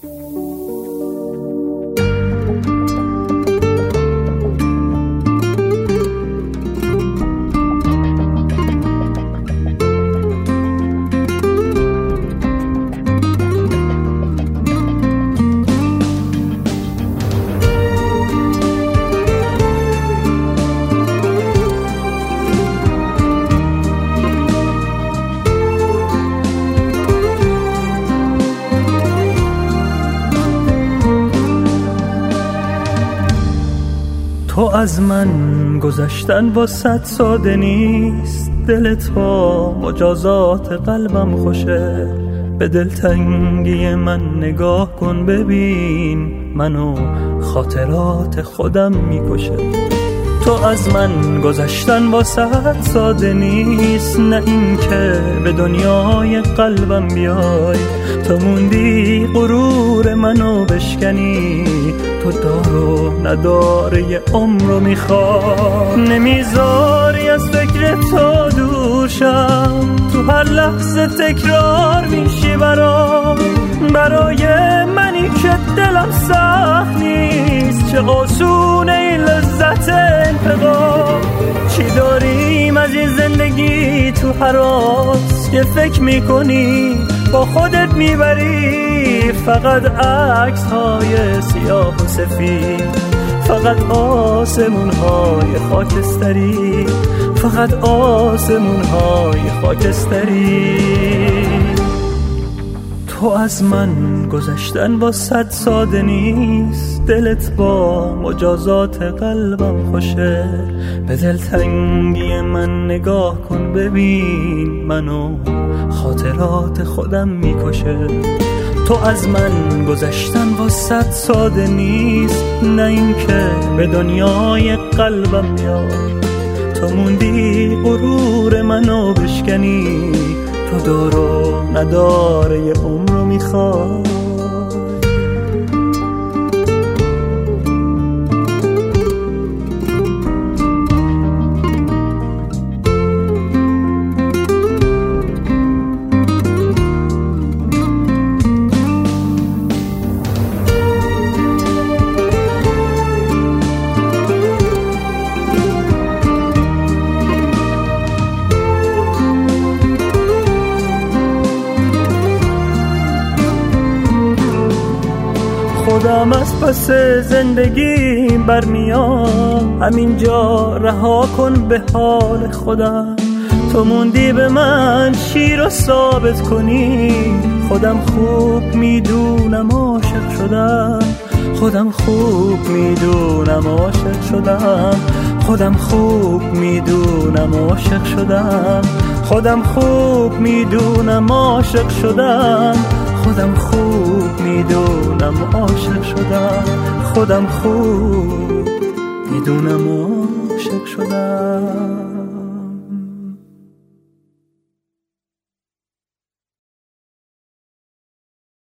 تو از من گذشتن با 100 ساده نیست، دلت با مجازات قلبم خوشه. به دلتنگی من نگاه کن ببین، منو خاطرات خودم میکشه. تو از من گذشتن با 100 ساده نیست، نه این که به دنیای قلبم بیای. تو موندی غرور منو بشکنی، تو دار و نداره یه عمرو میخوای. نمیذاری از فکر تو دور شم، تو هر لحظه تکرار میشی برای منی که دلم سخت نیست. چه آسونه این لذت انتقام، چی داریم از این زندگی تو هراس که فکر میکنی با خودت میبری. فقط عکس های سیاه و سفید، فقط آسمون های خاکستری، فقط آسمون های خاکستری. تو از من گذشتن با 100 ساده نیست، دلت با مجازات قلبم خوشه. به دلتنگی من نگاه کن ببین، منو خاطرات خودم میکشه. تو از من گذشتن با 100 ساده نیست، نه این که به دنیای قلبم بیای. تو موندی غرور منو بشکنی، تو دار و نداره یه عمرو میخوای. خودم از پس زندگی برمیام، همینجا رها کن به حال خودم. تو موندی به من شیر رو ثابت کنی، خودم خوب میدونم عاشق شدم. خودم خوب میدونم عاشق شدم. خودم خوب میدونم عاشق شدم. خودم خوب میدونم عاشق شدم. خودم خوب میدونم عاشق شدم. خودم خوب میدونم عاشق شدم.